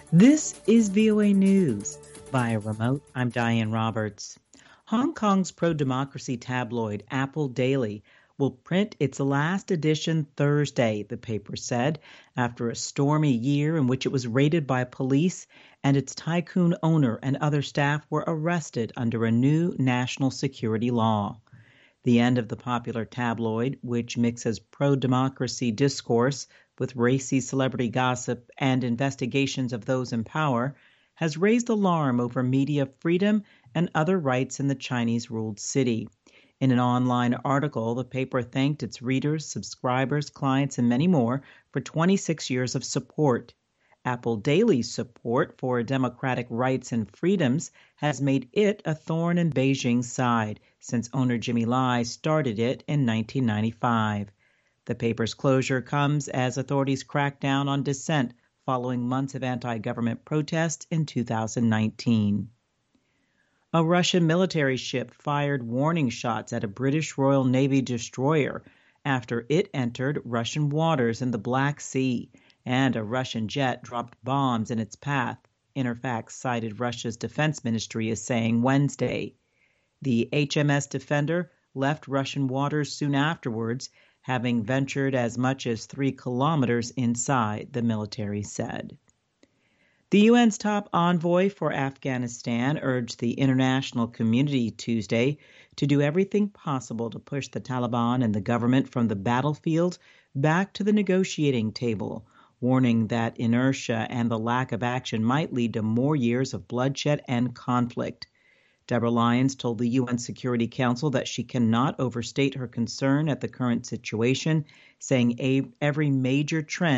This is VOA News. Via remote, I'm Diane Roberts. Hong Kong's pro-democracy tabloid Apple Daily will print its last edition Thursday, the paper said, after a stormy year in which it was raided by police and its tycoon owner and other staff were arrested under a new national security law. The end of the popular tabloid, which mixes pro-democracy discourse with racy celebrity gossip and investigations of those in power, has raised alarm over media freedom and other rights in the Chinese-ruled city. In an online article, the paper thanked its readers, subscribers, clients, and many more for 26 years of support. Apple Daily's support for democratic rights and freedoms has made it a thorn in Beijing's side since owner Jimmy Lai started it in 1995. The paper's closure comes as authorities crack down on dissent following months of anti-government protests in 2019. A Russian military ship fired warning shots at a British Royal Navy destroyer after it entered Russian waters in the Black Sea, and a Russian jet dropped bombs in its path, Interfax cited Russia's defense ministry as saying Wednesday. The HMS Defender left Russian waters soon afterwards, having ventured as much as 3 kilometers inside, the military said. The UN's top envoy for Afghanistan urged the international community Tuesday to do everything possible to push the Taliban and the government from the battlefield back to the negotiating table, warning that inertia and the lack of action might lead to more years of bloodshed and conflict. Deborah Lyons told the UN Security Council that she cannot overstate her concern at the current situation, saying every major trend